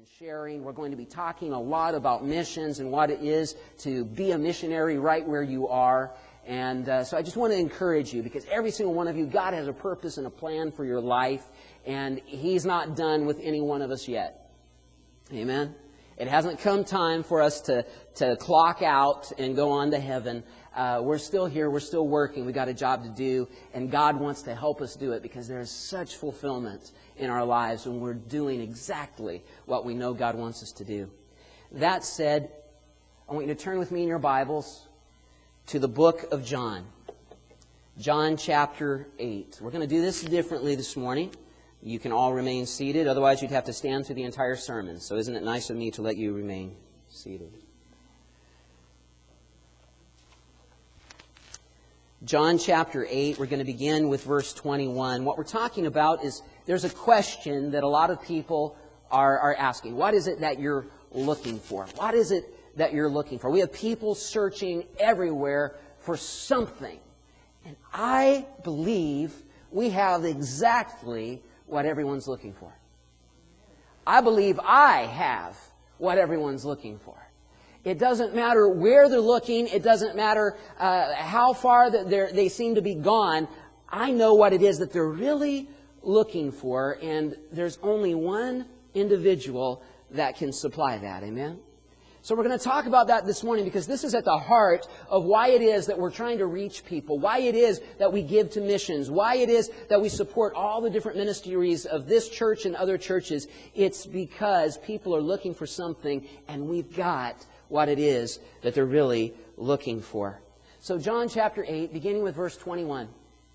and sharing. We're going to be talking a lot about missions and what it is to be a missionary right where you are. And so I just want to encourage you, because every single one of you, God has a purpose and a plan for your life, and He's not done with any one of us yet. Amen? It hasn't come time for us to clock out and go on to heaven. We're still here. We're still working. We've got a job to do, and God wants to help us do it because there is such fulfillment in our lives when we're doing exactly what we know God wants us to do. That said, I want you to turn with me in your Bibles to the book of John. John chapter 8. We're going to do this differently this morning. You can all remain seated. Otherwise, you'd have to stand through the entire sermon. So isn't it nice of me to let you remain seated? John chapter 8, we're going to begin with verse 21. What we're talking about is there's a question that a lot of people are asking. What is it that you're looking for? What is it that you're looking for? We have people searching everywhere for something. And I believe we have exactly what everyone's looking for. I believe I have what everyone's looking for. It doesn't matter where they're looking. It doesn't matter how far that they seem to be gone. I know what it is that they're really looking for, and there's only one individual that can supply that. Amen? So we're going to talk about that this morning, because this is at the heart of why it is that we're trying to reach people, why it is that we give to missions, why it is that we support all the different ministries of this church and other churches. It's because people are looking for something, and we've got what it is that they're really looking for. So John chapter 8, beginning with verse 21.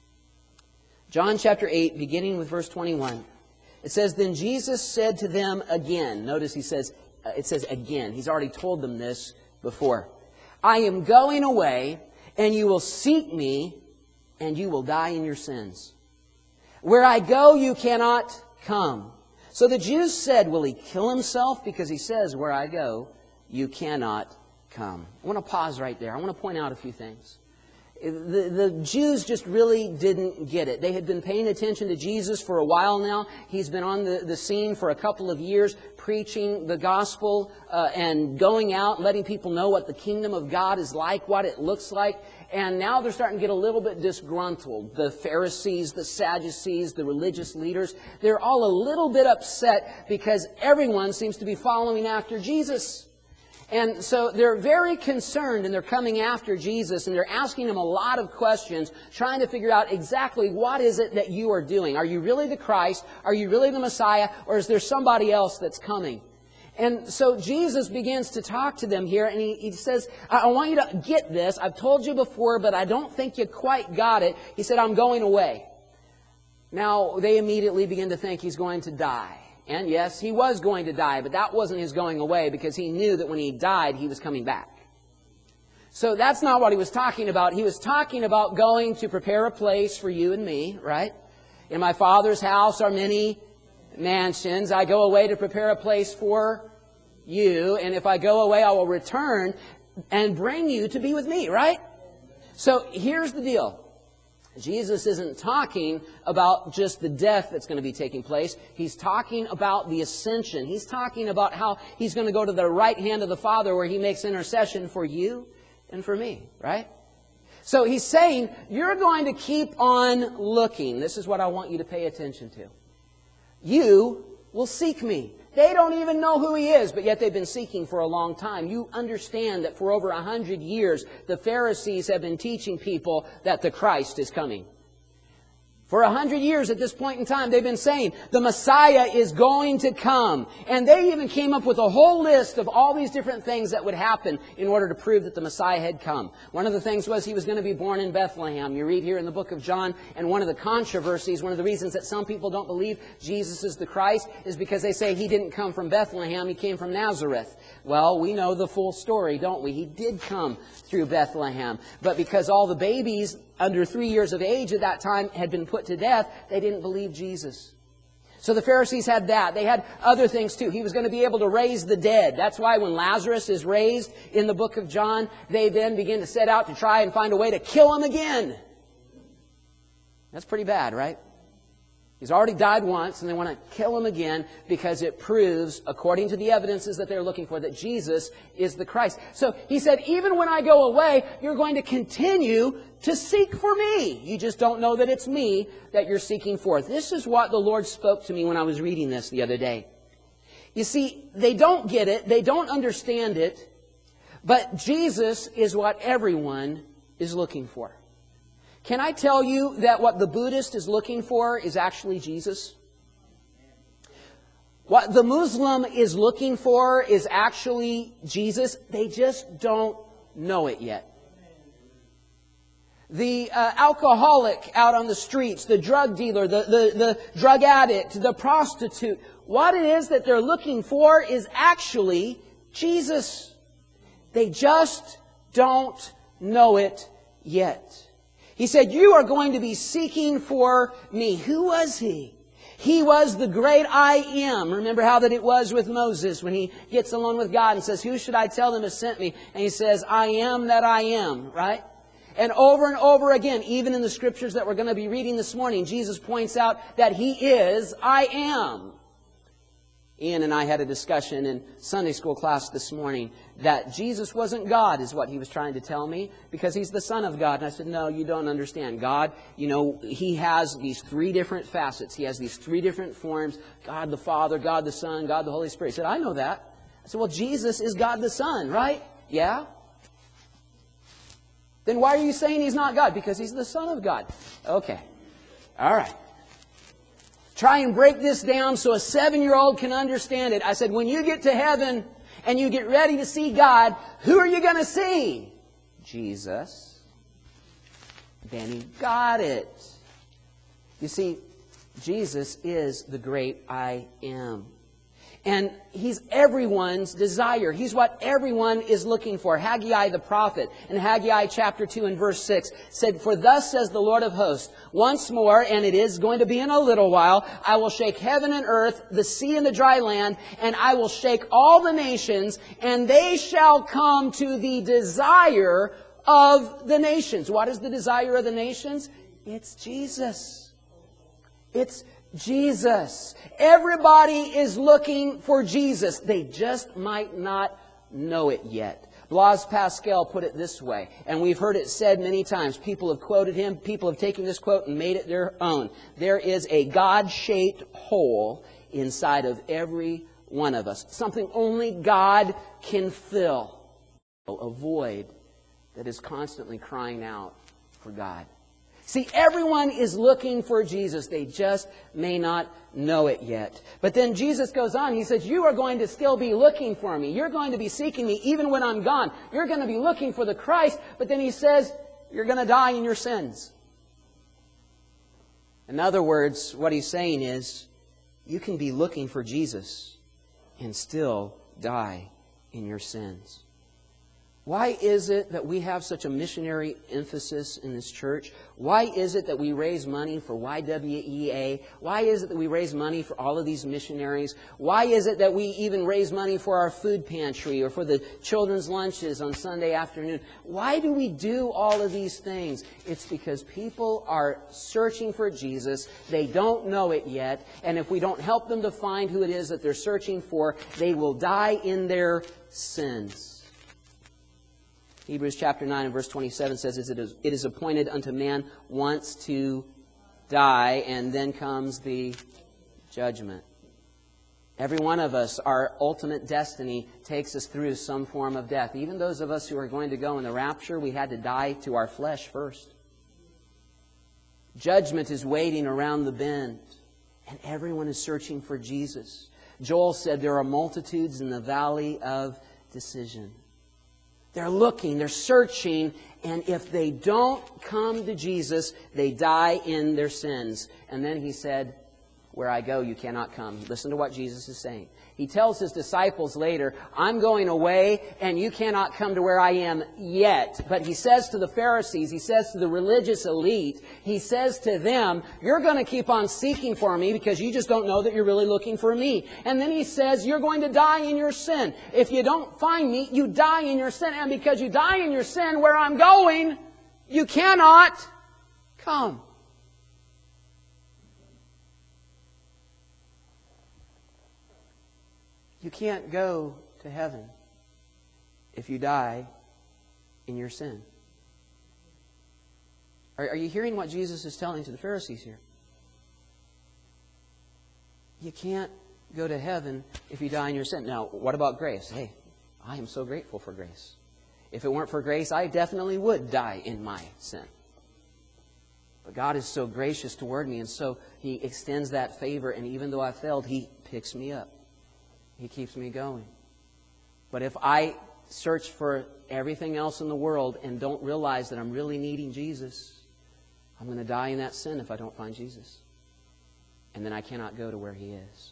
John chapter 8, beginning with verse 21. It says, "Then Jesus said to them again." Notice it says again. He's already told them this before. "I am going away, and you will seek me, and you will die in your sins. Where I go, you cannot come." So the Jews said, "Will he kill himself? Because he says, 'Where I go, you cannot come.'" I want to pause right there. I want to point out a few things. The Jews just really didn't get it. They had been paying attention to Jesus for a while now. He's been on the scene for a couple of years, preaching the gospel and going out, letting people know what the kingdom of God is like, what it looks like. And now they're starting to get a little bit disgruntled. The Pharisees, the Sadducees, the religious leaders, they're all a little bit upset because everyone seems to be following after Jesus. And so they're very concerned, and they're coming after Jesus, and they're asking him a lot of questions, trying to figure out exactly what is it that you are doing. Are you really the Christ? Are you really the Messiah? Or is there somebody else that's coming? And so Jesus begins to talk to them here, and he says, I want you to get this. I've told you before, but I don't think you quite got it. He said, "I'm going away." Now, they immediately begin to think he's going to die. And yes, he was going to die, but that wasn't his going away, because he knew that when he died, he was coming back. So that's not what he was talking about. He was talking about going to prepare a place for you and me, right? "In my Father's house are many mansions. I go away to prepare a place for you. And if I go away, I will return and bring you to be with me," right? So here's the deal. Jesus isn't talking about just the death that's going to be taking place. He's talking about the ascension. He's talking about how He's going to go to the right hand of the Father, where He makes intercession for you and for me, right? So He's saying, you're going to keep on looking. This is what I want you to pay attention to. You will seek me. They don't even know who He is, but yet they've been seeking for a long time. You understand that for over 100 years, the Pharisees have been teaching people that the Christ is coming. For 100 years at this point in time, they've been saying the Messiah is going to come. And they even came up with a whole list of all these different things that would happen in order to prove that the Messiah had come. One of the things was He was going to be born in Bethlehem. You read here in the book of John, and one of the controversies, one of the reasons that some people don't believe Jesus is the Christ is because they say He didn't come from Bethlehem, He came from Nazareth. Well, we know the full story, don't we? He did come through Bethlehem. But because all the babies under 3 years of age at that time had been put to death, they didn't believe Jesus. So the Pharisees had that. They had other things too. He was going to be able to raise the dead. That's why when Lazarus is raised in the book of John, they then begin to set out to try and find a way to kill him again. That's pretty bad, right? He's already died once, and they want to kill him again because it proves, according to the evidences that they're looking for, that Jesus is the Christ. So he said, even when I go away, you're going to continue to seek for me. You just don't know that it's me that you're seeking for. This is what the Lord spoke to me when I was reading this the other day. You see, they don't get it, they don't understand it, but Jesus is what everyone is looking for. Can I tell you that what the Buddhist is looking for is actually Jesus? What the Muslim is looking for is actually Jesus. They just don't know it yet. The alcoholic out on the streets, the drug dealer, the drug addict, the prostitute, what it is that they're looking for is actually Jesus. They just don't know it yet. He said, you are going to be seeking for me. Who was He? He was the great I am. Remember how that it was with Moses when he gets alone with God and says, who should I tell them has sent me? And he says, I am that I am, right? And over again, even in the scriptures that we're going to be reading this morning, Jesus points out that He is I am. Ian and I had a discussion in Sunday school class this morning that Jesus wasn't God, is what he was trying to tell me, because He's the Son of God. And I said, no, you don't understand. God, He has these three different facets. He has these three different forms. God the Father, God the Son, God the Holy Spirit. He said, I know that. I said, well, Jesus is God the Son, right? Yeah. Then why are you saying He's not God? Because He's the Son of God. Okay. All right. Try and break this down so a 7-year-old can understand it. I said, when you get to heaven and you get ready to see God, who are you going to see? Jesus. Then he got it. You see, Jesus is the great I am. And He's everyone's desire. He's what everyone is looking for. Haggai the prophet in Haggai chapter 2 and verse 6 said, for thus says the Lord of hosts, once more, and it is going to be in a little while, I will shake heaven and earth, the sea and the dry land, and I will shake all the nations, and they shall come to the desire of the nations. What is the desire of the nations? It's Jesus. It's Jesus. Everybody is looking for Jesus. They just might not know it yet. Blaise Pascal put it this way, and we've heard it said many times. People have quoted him. People have taken this quote and made it their own. There is a God-shaped hole inside of every one of us. Something only God can fill. A void that is constantly crying out for God. See, everyone is looking for Jesus. They just may not know it yet. But then Jesus goes on. He says, you are going to still be looking for me. You're going to be seeking me even when I'm gone. You're going to be looking for the Christ. But then He says, you're going to die in your sins. In other words, what He's saying is, you can be looking for Jesus and still die in your sins. Why is it that we have such a missionary emphasis in this church? Why is it that we raise money for YWEA? Why is it that we raise money for all of these missionaries? Why is it that we even raise money for our food pantry or for the children's lunches on Sunday afternoon? Why do we do all of these things? It's because people are searching for Jesus. They don't know it yet. And if we don't help them to find who it is that they're searching for, they will die in their sins. Hebrews chapter 9 and verse 27 says, it is appointed unto man once to die, and then comes the judgment. Every one of us, our ultimate destiny takes us through some form of death. Even those of us who are going to go in the rapture, we had to die to our flesh first. Judgment is waiting around the bend, and everyone is searching for Jesus. Joel said there are multitudes in the valley of decision. They're looking, they're searching, and if they don't come to Jesus, they die in their sins. And then He said, where I go, you cannot come. Listen to what Jesus is saying. He tells His disciples later, I'm going away, and you cannot come to where I am yet. But He says to the Pharisees, He says to the religious elite, He says to them, you're going to keep on seeking for me because you just don't know that you're really looking for me. And then He says, you're going to die in your sin. If you don't find me, you die in your sin. And because you die in your sin, where I'm going, you cannot come. You can't go to heaven if you die in your sin. Are you hearing what Jesus is telling to the Pharisees here? You can't go to heaven if you die in your sin. Now, what about grace? Hey, I am so grateful for grace. If it weren't for grace, I definitely would die in my sin. But God is so gracious toward me, and so He extends that favor, and even though I failed, He picks me up. He keeps me going. But if I search for everything else in the world and don't realize that I'm really needing Jesus, I'm going to die in that sin if I don't find Jesus. And then I cannot go to where He is.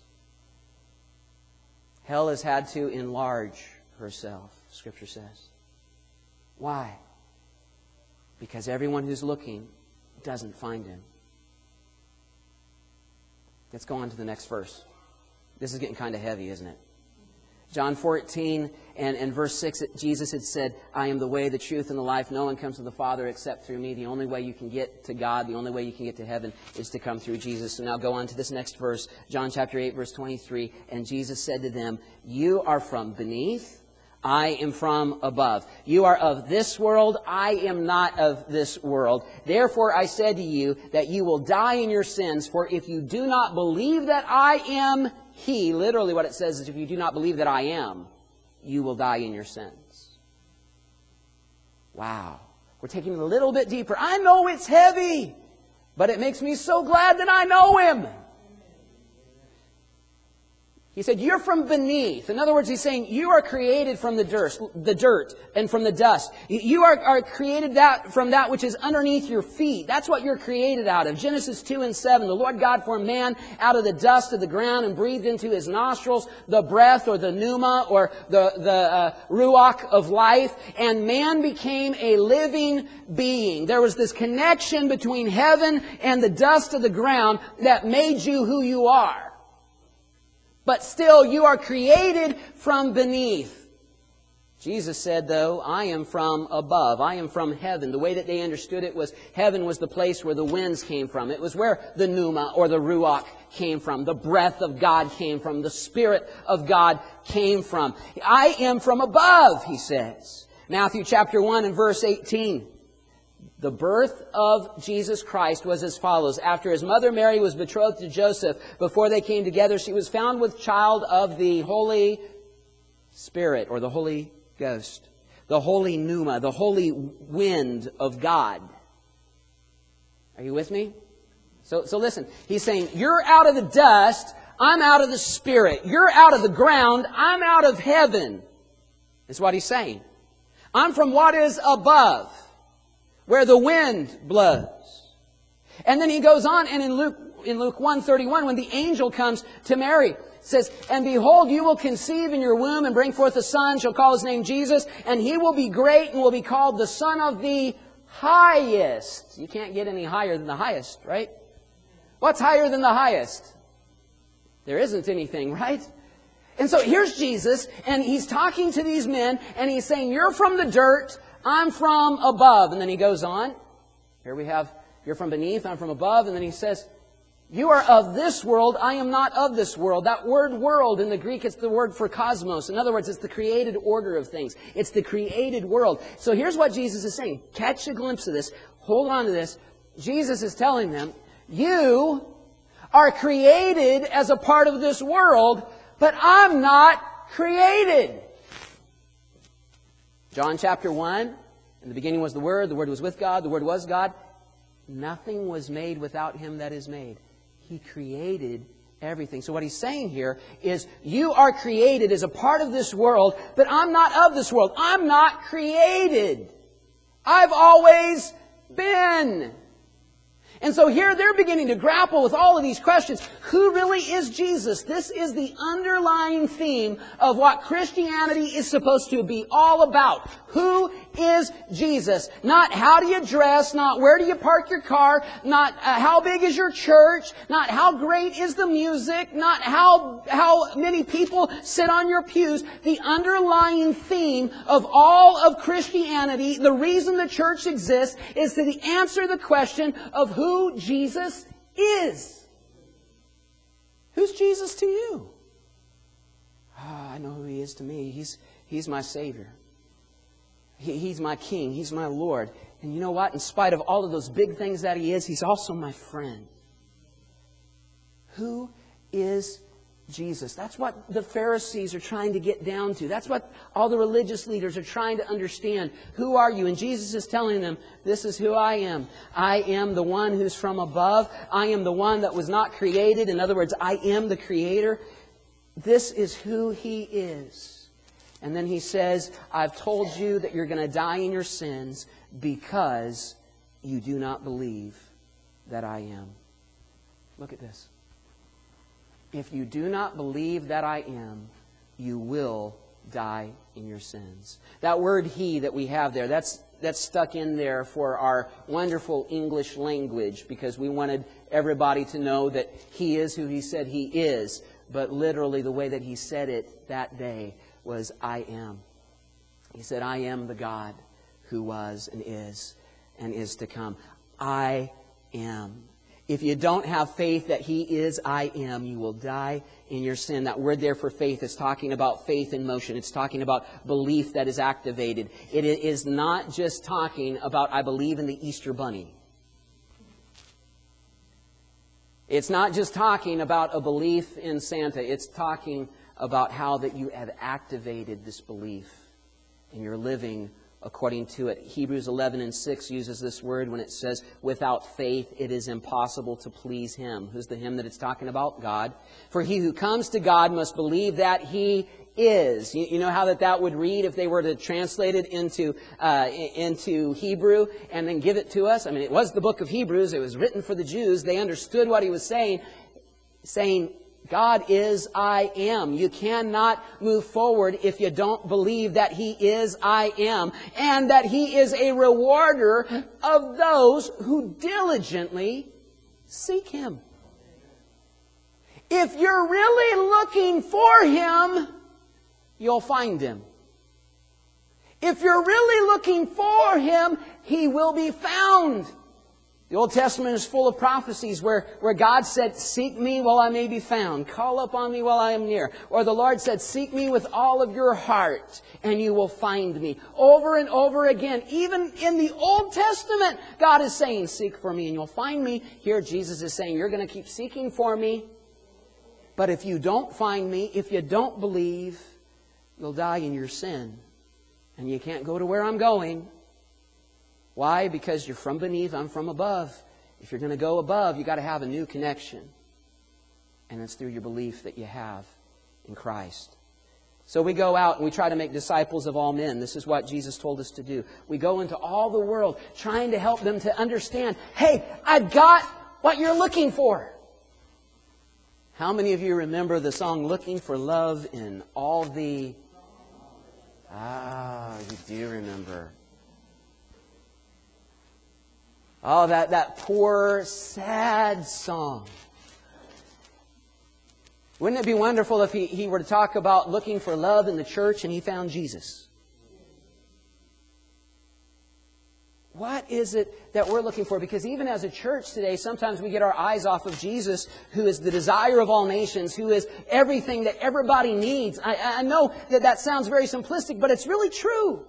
Hell has had to enlarge herself, Scripture says. Why? Because everyone who's looking doesn't find Him. Let's go on to the next verse. This is getting kind of heavy, isn't it? John 14 and verse 6, Jesus had said, I am the way, the truth, and the life. No one comes to the Father except through me. The only way you can get to God, the only way you can get to heaven is to come through Jesus. So now go on to this next verse, John chapter 8, verse 23. And Jesus said to them, you are from beneath, I am from above. You are of this world, I am not of this world. Therefore I said to you that you will die in your sins, for if you do not believe that I am He, literally what it says is if you do not believe that I am, you will die in your sins. Wow. We're taking it a little bit deeper. I know it's heavy, but it makes me so glad that I know Him. He said, you're from beneath. In other words, He's saying, you are created from the dirt and from the dust. You are created from that which is underneath your feet. That's what you're created out of. Genesis 2:7, the Lord God formed man out of the dust of the ground and breathed into his nostrils the breath or the pneuma or the ruach of life. And man became a living being. There was this connection between heaven and the dust of the ground that made you who you are. But still, you are created from beneath. Jesus said, though, I am from above. I am from heaven. The way that they understood it was heaven was the place where the winds came from. It was where the pneuma or the ruach came from. The breath of God came from. The Spirit of God came from. I am from above, He says. Matthew chapter 1 and verse 18. The birth of Jesus Christ was as follows. After His mother Mary was betrothed to Joseph, before they came together, she was found with child of the Holy Spirit, or the Holy Ghost. The Holy Pneuma, the Holy Wind of God. Are you with me? So listen, He's saying, you're out of the dust, I'm out of the Spirit. You're out of the ground, I'm out of heaven. That's what He's saying. I'm from what is above, where the wind blows. And then He goes on, and in Luke 1:31, when the angel comes to Mary, it says, and behold, you will conceive in your womb and bring forth a son, shall call his name Jesus, and he will be great and will be called the Son of the Highest. You can't get any higher than the highest, right? What's higher than the highest? There isn't anything, right? And so here's Jesus, and He's talking to these men, and He's saying, you're from the dirt, I'm from above. And then He goes on. Here we have, you're from beneath, I'm from above. And then He says, you are of this world, I am not of this world. That word world in the Greek, it's the word for cosmos. In other words, it's the created order of things. It's the created world. So here's what Jesus is saying. Catch a glimpse of this. Hold on to this. Jesus is telling them, you are created as a part of this world, but I'm not created. John chapter 1, in the beginning was the Word was with God, the Word was God. Nothing was made without Him that is made. He created everything. So what He's saying here is, you are created as a part of this world, but I'm not of this world. I'm not created. I've always been. And so here they're beginning to grapple with all of these questions. Who really is Jesus? This is the underlying theme of what Christianity is supposed to be all about. Who is Jesus? Not how do you dress, not where do you park your car, not how big is your church, not how great is the music, not how many people sit on your pews. The underlying theme of all of Christianity, the reason the church exists, is to answer the question of who Jesus is. Who's Jesus to you? is to me. He's my Savior. He's my King. He's my Lord. And you know what? In spite of all of those big things that He is, He's also my friend. Who is Jesus? That's what the Pharisees are trying to get down to. That's what all the religious leaders are trying to understand. Who are you? And Jesus is telling them, this is who I am. I am the one who's from above. I am the one that was not created. In other words, I am the Creator. This is who He is. And then He says, I've told you that you're going to die in your sins because you do not believe that I am. Look at this. If you do not believe that I am, you will die in your sins. That word He that we have there, that's stuck in there for our wonderful English language because we wanted everybody to know that He is who He said He is. But literally the way that He said it that day was, I am. He said, I am the God who was and is to come. I am. If you don't have faith that He is I am, you will die in your sin. That word there for faith is talking about faith in motion. It's talking about belief that is activated. It is not just talking about I believe in the Easter Bunny. It's not just talking about a belief in Santa. It's talking about how that you have activated this belief and you're living according to it. Hebrews 11:6 uses this word when it says, without faith it is impossible to please Him. Who's the Him that it's talking about? God. For he who comes to God must believe that He is. You know how that would read if they were to translate it into Hebrew and then give it to us? I mean, it was the book of Hebrews. It was written for the Jews. They understood what he was saying, God is I am. You cannot move forward if you don't believe that He is I am and that He is a rewarder of those who diligently seek Him. If you're really looking for Him, you'll find Him. If you're really looking for Him, He will be found. The Old Testament is full of prophecies where God said, seek me while I may be found. Call upon me while I am near. Or the Lord said, seek me with all of your heart and you will find me. Over and over again, even in the Old Testament, God is saying, seek for me and you'll find me. Here Jesus is saying, you're going to keep seeking for me. But if you don't find me, if you don't believe, you'll die in your sin. And you can't go to where I'm going. Why? Because you're from beneath, I'm from above. If you're going to go above, you've got to have a new connection. And it's through your belief that you have in Christ. So we go out and we try to make disciples of all men. This is what Jesus told us to do. We go into all the world trying to help them to understand, hey, I've got what you're looking for. How many of you remember the song, Looking for Love in All the... you do remember. Oh, that poor, sad song. Wouldn't it be wonderful if he were to talk about looking for love in the church and he found Jesus? What is it that we're looking for? Because even as a church today, sometimes we get our eyes off of Jesus, who is the desire of all nations, who is everything that everybody needs. I know that sounds very simplistic, but it's really true.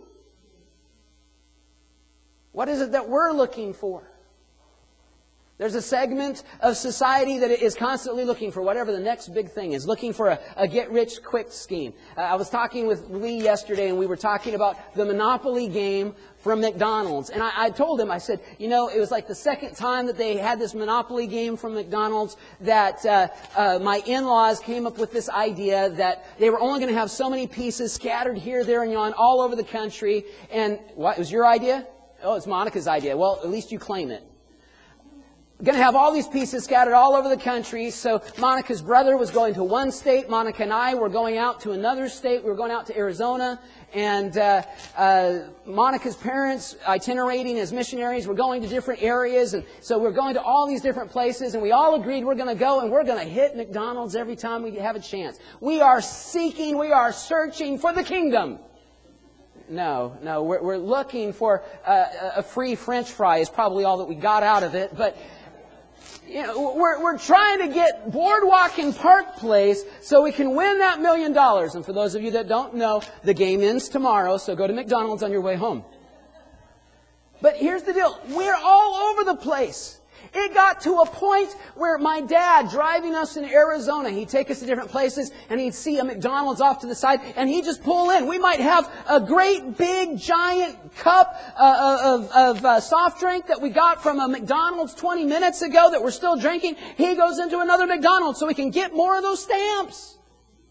What is it that we're looking for? There's a segment of society that is constantly looking for whatever the next big thing is, looking for a get-rich-quick scheme. I was talking with Lee yesterday, and we were talking about the Monopoly game from McDonald's. And I told him, I said, you know, it was like the second time that they had this Monopoly game from McDonald's that my in-laws came up with this idea that they were only going to have so many pieces scattered here, there, and yon all over the country. And what, it was your idea? Oh, it's Monica's idea. Well, at least you claim it. We're going to have all these pieces scattered all over the country. So Monica's brother was going to one state. Monica and I were going out to another state. We were going out to Arizona. And Monica's parents, itinerating as missionaries, were going to different areas. And so we're going to all these different places. And we all agreed we're going to go and we're going to hit McDonald's every time we have a chance. We are seeking, we are searching for the kingdom. No, we're looking for a free French fry is probably all that we got out of it. But You know, we're trying to get Boardwalk in Park Place so we can win that $1 million. And for those of you that don't know, the game ends tomorrow, so go to McDonald's on your way home. But here's the deal. We're all over the place. It got to a point where my dad, driving us in Arizona, he'd take us to different places, and he'd see a McDonald's off to the side, and he'd just pull in. We might have a great, big, giant cup of soft drink that we got from a McDonald's 20 minutes ago that we're still drinking. He goes into another McDonald's so we can get more of those stamps.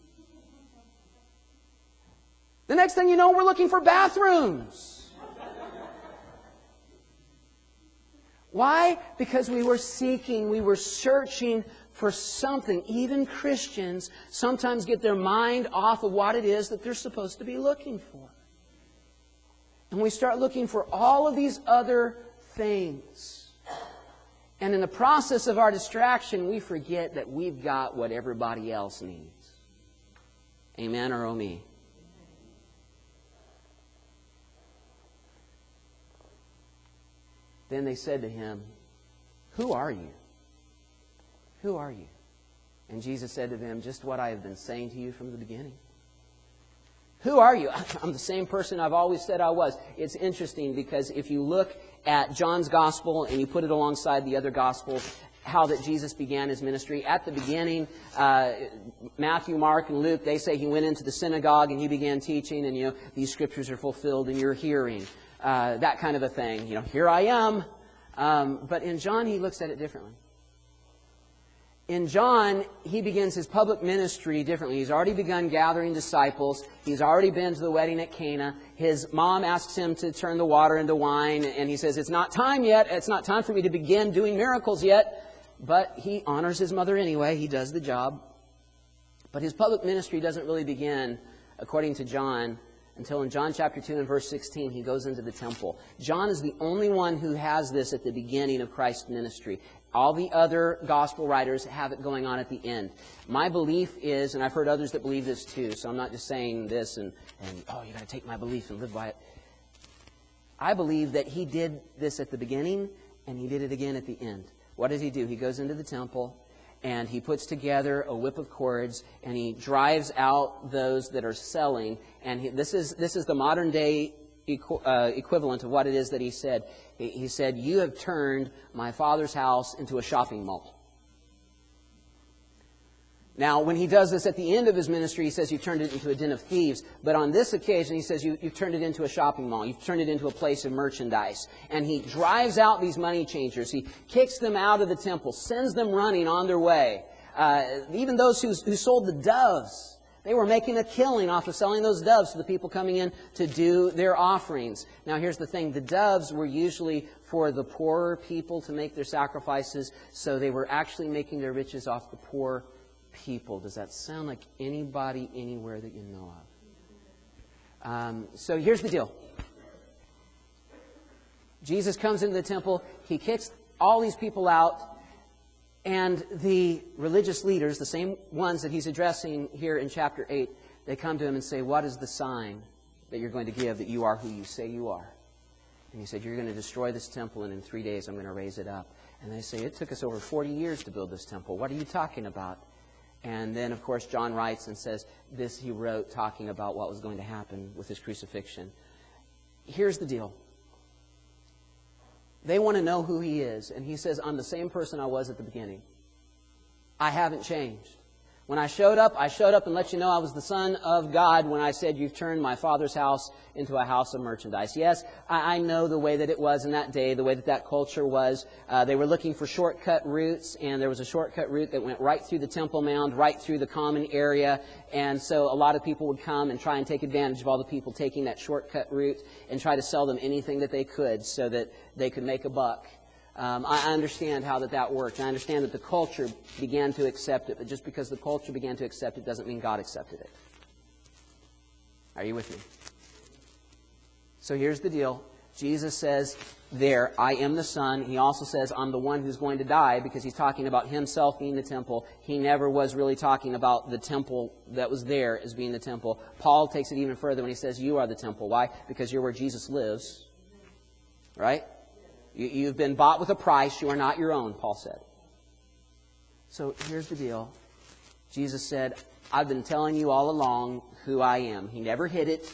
The next thing you know, we're looking for bathrooms. Why? Because we were seeking, we were searching for something. Even Christians sometimes get their mind off of what it is that they're supposed to be looking for. And we start looking for all of these other things. And in the process of our distraction, we forget that we've got what everybody else needs. Amen or oh me? Then they said to him, "Who are you? Who are you?" And Jesus said to them, "Just what I have been saying to you from the beginning." Who are you? I'm the same person I've always said I was. It's interesting because if you look at John's Gospel and you put it alongside the other Gospels, how that Jesus began His ministry. At the beginning, Matthew, Mark, and Luke, they say He went into the synagogue and He began teaching, and these scriptures are fulfilled in your hearing. That kind of a thing. Here I am. But in John, he looks at it differently. In John, he begins his public ministry differently. He's already begun gathering disciples. He's already been to the wedding at Cana. His mom asks him to turn the water into wine, and he says, "It's not time yet. It's not time for me to begin doing miracles yet." But he honors his mother anyway. He does the job. But his public ministry doesn't really begin, according to John, until in John chapter 2 and verse 16, he goes into the temple. John is the only one who has this at the beginning of Christ's ministry. All the other gospel writers have it going on at the end. My belief is, and I've heard others that believe this too, so I'm not just saying this and you got to take my belief and live by it. I believe that he did this at the beginning and he did it again at the end. What does he do? He goes into the temple and he puts together a whip of cords, and he drives out those that are selling. And this is the modern day equivalent of what it is that he said. He said, "You have turned my Father's house into a shopping mall." Now, when he does this at the end of his ministry, he says, "You've turned it into a den of thieves." But on this occasion, he says, you've turned it into a shopping mall. You've turned it into a place of merchandise. And he drives out these money changers. He kicks them out of the temple, sends them running on their way. Even those who sold the doves, they were making a killing off of selling those doves to the people coming in to do their offerings. Now, here's the thing. The doves were usually for the poorer people to make their sacrifices, so they were actually making their riches off the poor people. Does that sound like anybody anywhere that you know of? So here's the deal. Jesus comes into the temple. He kicks all these people out. And the religious leaders, the same ones that he's addressing here in chapter 8, they come to him and say, "What is the sign that you're going to give that you are who you say you are?" And he said, "You're going to destroy this temple, and in 3 days I'm going to raise it up." And they say, "It took us over 40 years to build this temple. What are you talking about?" And then, of course, John writes and says this he wrote talking about what was going to happen with his crucifixion. Here's the deal. They want to know who he is. And he says, "I'm the same person I was at the beginning. I haven't changed. When I showed up and let you know I was the Son of God when I said you've turned my Father's house into a house of merchandise." Yes, I know the way that it was in that day, the way that culture was. They were looking for shortcut routes, and there was a shortcut route that went right through the Temple Mount, right through the common area. And so a lot of people would come and try and take advantage of all the people taking that shortcut route and try to sell them anything that they could so that they could make a buck. I understand how that works. I understand that the culture began to accept it, but just because the culture began to accept it doesn't mean God accepted it. Are you with me? So here's the deal. Jesus says there, "I am the Son." He also says, "I'm the one who's going to die," because he's talking about himself being the temple. He never was really talking about the temple that was there as being the temple. Paul takes it even further when he says, "You are the temple." Why? Because you're where Jesus lives. Right? You've been bought with a price. You are not your own, Paul said. So here's the deal. Jesus said, I've been telling you all along who I am. He never hid it.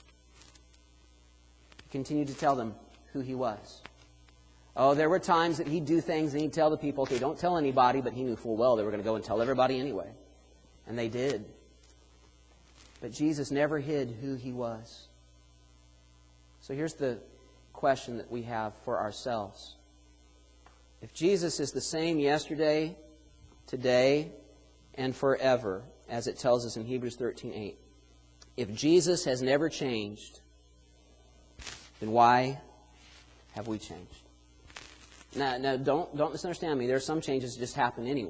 He continued to tell them who He was. Oh, there were times that He'd do things and He'd tell the people, okay, don't tell anybody, but He knew full well they were going to go and tell everybody anyway. And they did. But Jesus never hid who He was. So here's the question that we have for ourselves. If Jesus is the same yesterday, today, and forever, as it tells us in Hebrews 13:8, if Jesus has never changed, then why have we changed? Now, don't misunderstand me. There are some changes that just happen anyway.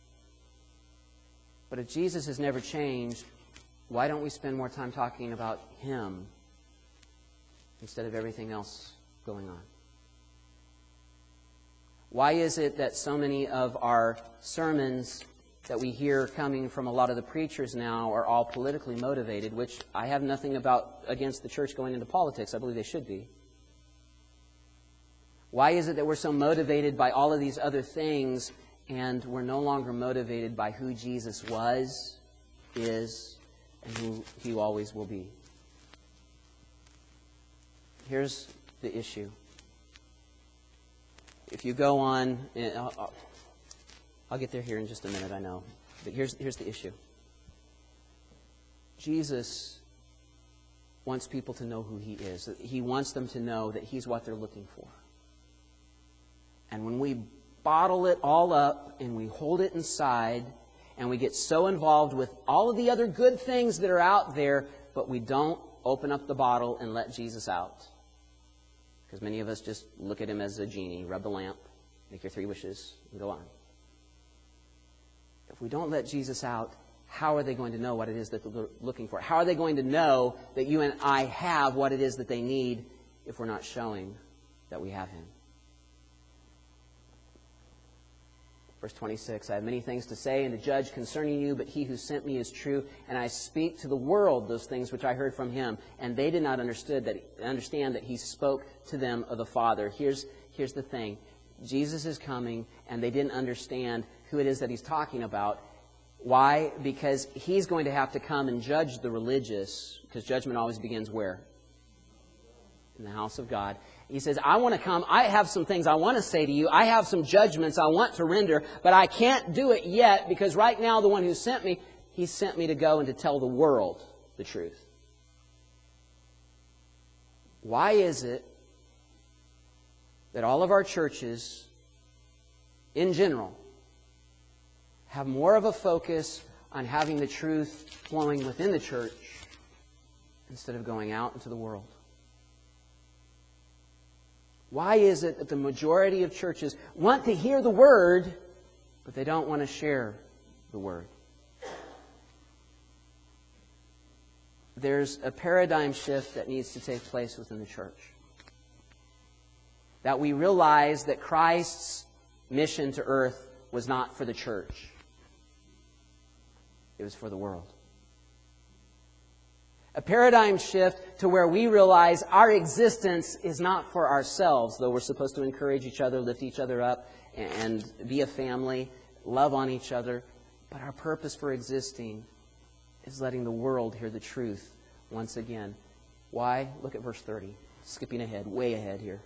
But if Jesus has never changed, why don't we spend more time talking about Him instead of everything else going on? Why is it that so many of our sermons that we hear coming from a lot of the preachers now are all politically motivated, which I have nothing against the church going into politics. I believe they should be. Why is it that we're so motivated by all of these other things and we're no longer motivated by who Jesus was, is, and who He always will be? Here's the issue. If you go on, I'll get there here in just a minute, I know. But here's the issue. Jesus wants people to know who He is. He wants them to know that He's what they're looking for. And when we bottle it all up and we hold it inside and we get so involved with all of the other good things that are out there, but we don't open up the bottle and let Jesus out. Because many of us just look at Him as a genie, rub the lamp, make your 3 wishes, and go on. If we don't let Jesus out, how are they going to know what it is that they're looking for? How are they going to know that you and I have what it is that they need if we're not showing that we have Him? Verse 26, I have many things to say and to judge concerning you, but He who sent me is true, and I speak to the world those things which I heard from Him, and they did not understand that He spoke to them of the Father. Here's the thing. Jesus is coming, and they didn't understand who it is that He's talking about. Why? Because He's going to have to come and judge the religious, because judgment always begins where? In the house of God. He says, I want to come. I have some things I want to say to you. I have some judgments I want to render, but I can't do it yet because right now the one who sent me, He sent me to go and to tell the world the truth. Why is it that all of our churches, in general, have more of a focus on having the truth flowing within the church instead of going out into the world? Why is it that the majority of churches want to hear the Word, but they don't want to share the Word? There's a paradigm shift that needs to take place within the church. That we realize that Christ's mission to earth was not for the church. It was for the world. A paradigm shift to where we realize our existence is not for ourselves, though we're supposed to encourage each other, lift each other up, and be a family, love on each other. But our purpose for existing is letting the world hear the truth once again. Why? Look at verse 30. Skipping ahead, way ahead here.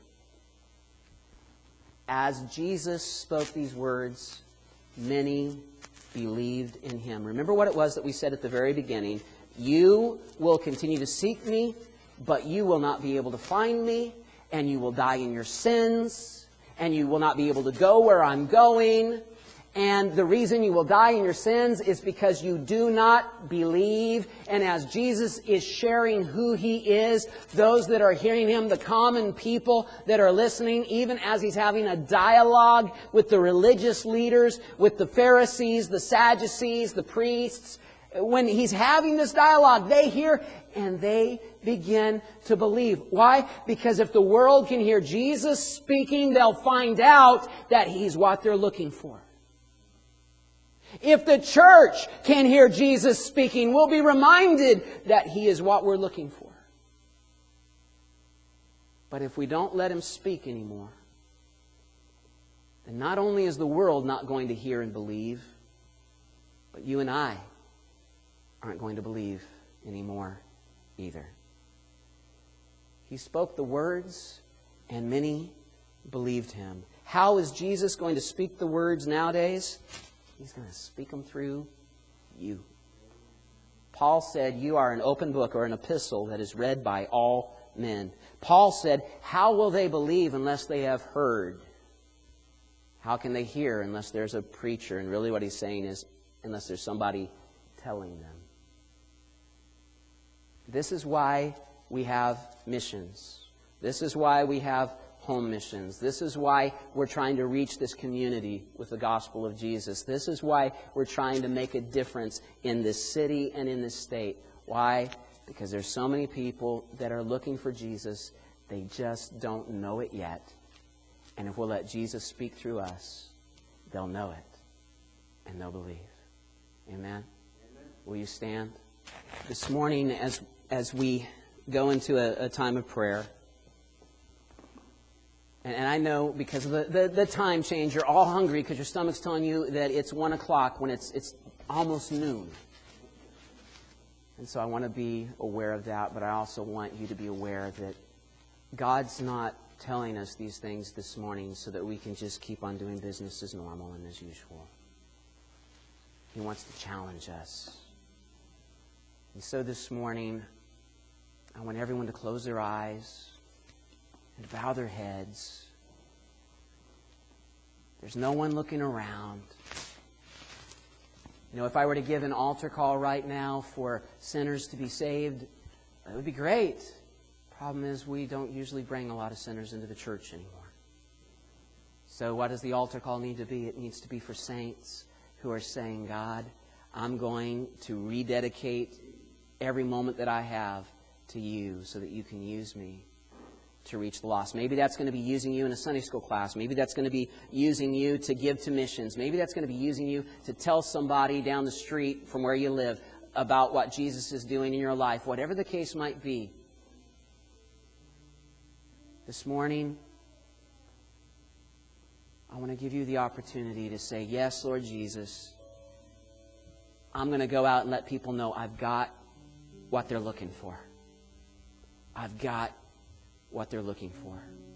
As Jesus spoke these words, many believed in Him. Remember what it was that we said at the very beginning. You will continue to seek me, but you will not be able to find me, and you will die in your sins, and you will not be able to go where I'm going. And the reason you will die in your sins is because you do not believe. And as Jesus is sharing who He is, those that are hearing Him, the common people that are listening, even as He's having a dialogue with the religious leaders, with the Pharisees, the Sadducees, the priests, when He's having this dialogue, they hear and they begin to believe. Why? Because if the world can hear Jesus speaking, they'll find out that He's what they're looking for. If the church can hear Jesus speaking, we'll be reminded that He is what we're looking for. But if we don't let Him speak anymore, And not only is the world not going to hear and believe, but you and I aren't going to believe anymore either. He spoke the words, and many believed him. How is Jesus going to speak the words nowadays? He's going to speak them through you. Paul said, you are an open book or an epistle that is read by all men. Paul said, how will they believe unless they have heard? How can they hear unless there's a preacher? And really what he's saying is, unless there's somebody telling them. This is why we have missions. This is why we have home missions. This is why we're trying to reach this community with the gospel of Jesus. This is why we're trying to make a difference in this city and in this state. Why? Because there's so many people that are looking for Jesus. They just don't know it yet. And if we'll let Jesus speak through us, they'll know it and they'll believe. Amen? Amen. Will you stand? This morning, as we go into a time of prayer, and I know because of the time change, you're all hungry because your stomach's telling you that it's 1 o'clock when it's almost noon. And so I want to be aware of that, but I also want you to be aware that God's not telling us these things this morning so that we can just keep on doing business as normal and as usual. He wants to challenge us. And so this morning, I want everyone to close their eyes and bow their heads. There's no one looking around. You know, if I were to give an altar call right now for sinners to be saved, it would be great. Problem is, we don't usually bring a lot of sinners into the church anymore. So what does the altar call need to be? It needs to be for saints who are saying, God, I'm going to rededicate every moment that I have to you so that you can use me to reach the lost. Maybe that's going to be using you in a Sunday school class. Maybe that's going to be using you to give to missions. Maybe that's going to be using you to tell somebody down the street from where you live about what Jesus is doing in your life. Whatever the case might be. This morning, I want to give you the opportunity to say, yes, Lord Jesus, I'm going to go out and let people know I've got what they're looking for. I've got what they're looking for.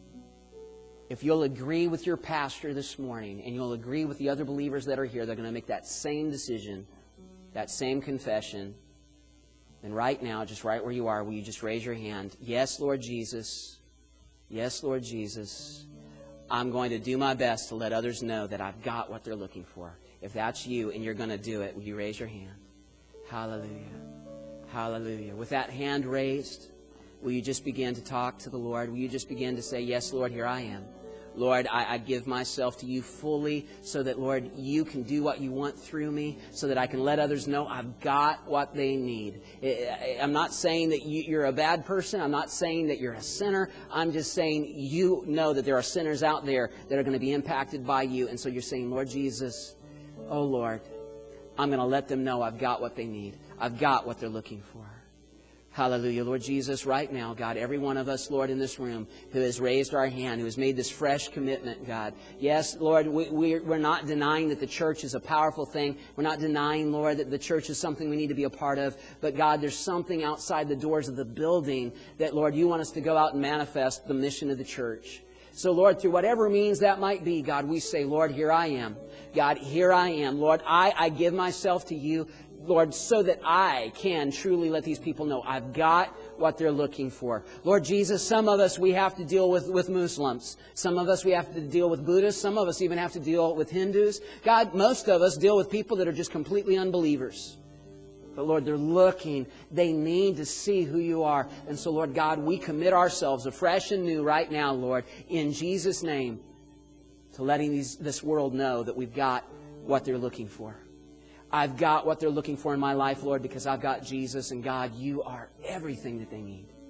If you'll agree with your pastor this morning and you'll agree with the other believers that are here, they're going to make that same decision, that same confession, then right now, just right where you are, will you just raise your hand? Yes, Lord Jesus. Yes, Lord Jesus. I'm going to do my best to let others know that I've got what they're looking for. If that's you and you're going to do it, will you raise your hand? Hallelujah. Hallelujah. With that hand raised, will you just begin to talk to the Lord? Will you just begin to say, yes, Lord, here I am. Lord, I give myself to you fully so that, Lord, you can do what you want through me so that I can let others know I've got what they need. I'm not saying that you're a bad person. I'm not saying that you're a sinner. I'm just saying you know that there are sinners out there that are going to be impacted by you. And so you're saying, Lord Jesus, oh, Lord, I'm going to let them know I've got what they need. I've got what they're looking for. Hallelujah. Lord Jesus, right now, God, every one of us, Lord, in this room who has raised our hand, who has made this fresh commitment, God. Yes, Lord, we're not denying that the church is a powerful thing. We're not denying, Lord, that the church is something we need to be a part of. But, God, there's something outside the doors of the building that, Lord, you want us to go out and manifest the mission of the church. So, Lord, through whatever means that might be, God, we say, Lord, here I am. God, here I am. Lord, I give myself to you. Lord, so that I can truly let these people know I've got what they're looking for. Lord Jesus, some of us, we have to deal with Muslims. Some of us, we have to deal with Buddhists. Some of us even have to deal with Hindus. God, most of us deal with people that are just completely unbelievers. But Lord, they're looking. They need to see who you are. And so, Lord God, we commit ourselves afresh and new right now, Lord, in Jesus' name, to letting this world know that we've got what they're looking for. I've got what they're looking for in my life, Lord, because I've got Jesus, and God, you are everything that they need.